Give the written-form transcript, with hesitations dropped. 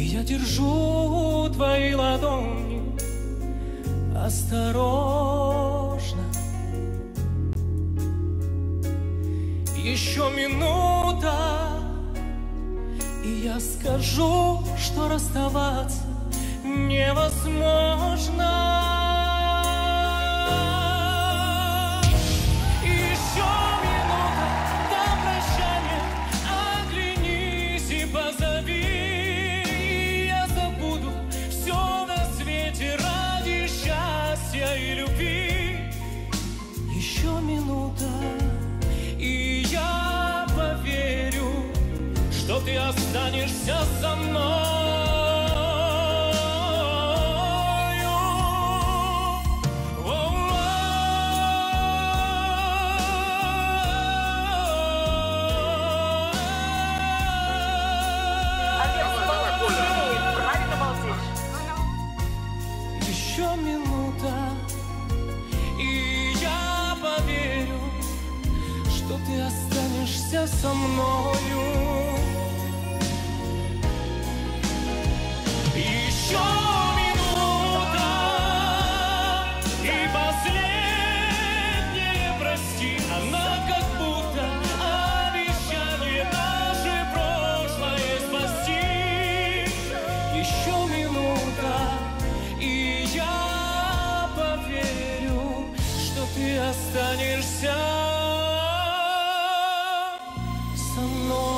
Я держу твои ладони осторожно. Еще минута, и я скажу, что расставаться невозможно. Что ты останешься со мною. Правильно молчишь. Еще минута, и я поверю, что ты останешься со мною. Еще минута, и последнее прости. Она как будто обещание наше прошлое спасти. Еще минута, и я поверю, что ты останешься со мной.